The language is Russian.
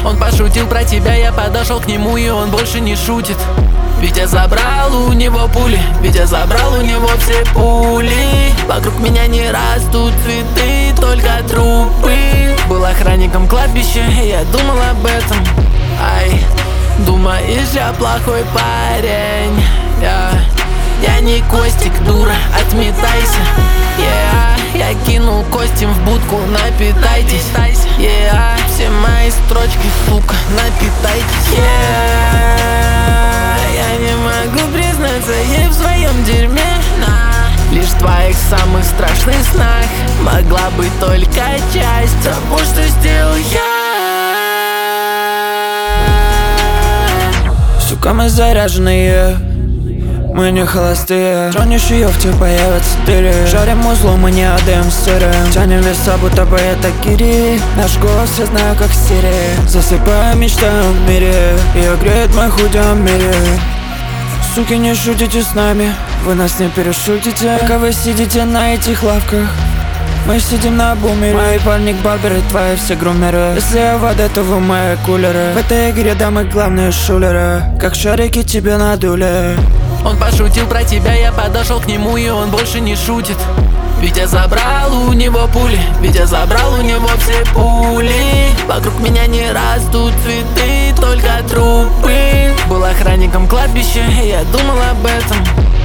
Он пошутил про тебя, я подошел к нему, и он больше не шутит. Ведь я забрал у него пули, ведь я забрал у него все пули. Вокруг меня не растут цветы, только трупы. Был охранником кладбища, и я думал об этом. Ай, думаешь, я плохой парень? Я не Костик, дура, отметайся. Я кинул Костем в будку, напитайтесь. Все мои строчки, сука, напитайтесь. Я не могу признаться ей в своем дерьме. Лишь в твоих самых страшных снах могла быть только часть того, что сделал я. Сука, мы заряженные, мы не холостые. Тронешь ее, в тебе появятся дыры. Жарим узлом, мы не отдаем сыры. Тянем веса, будто бы это гири. Наш голос я знаю, как Сири. Засыпаю, мечтаю в мире. Ее греет мой худи в мире. Суки, не шутите с нами, вы нас не перешутите. Пока вы сидите на этих лавках, мы сидим на бумере. Мои парни барберы, твои все грумеры. Если я вода, то вы мои кулеры. В этой игре дамы главные шулеры. Как шарики тебе надули. Он пошутил про тебя, я подошел к нему, и он больше не шутит. Ведь я забрал у него пули, ведь я забрал у него все пули. Вокруг меня не растут цветы, только трупы. Был охранником кладбища, и я думал об этом.